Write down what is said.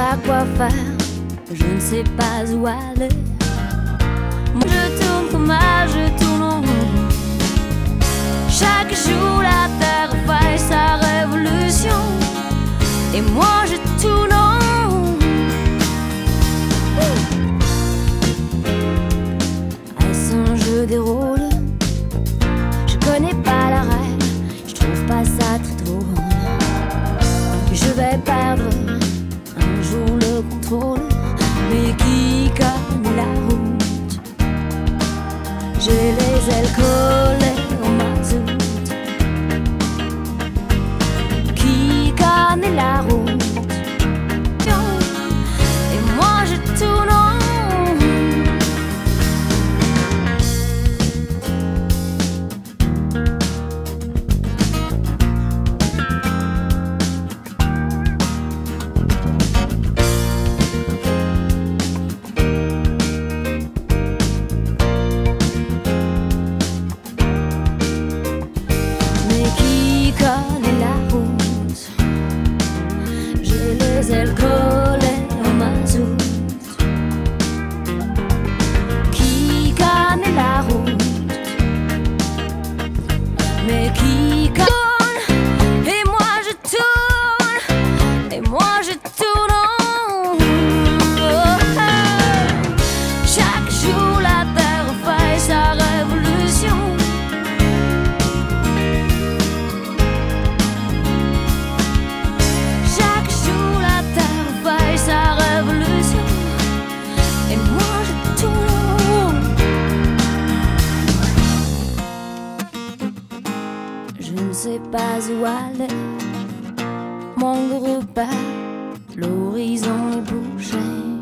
pas quoi faire, je ne sais pas où aller. Moi je tourne comme je tourne en rond. Chaque jour la terre fait sa révolution, et moi je tourne en rond. Est-ce un jeu des rôles? Je connais pas la règle, je trouve pas ça très drôle. Je vais perdre un jour le contrôle, mais qui connaît la route? J'ai les ailes collées au mazout. Qui connaît la route? Et moi je tourne en rond. Les ailes collées au mazout. Qui connaît la route? Mais qui tourne? Et moi je tourne, et moi je tourne en rond. Chaque jour la terre fait sa révolution. Sa révolution, et moi je tourne. Je ne sais pas où aller, mon groupe, l'horizon est bouché.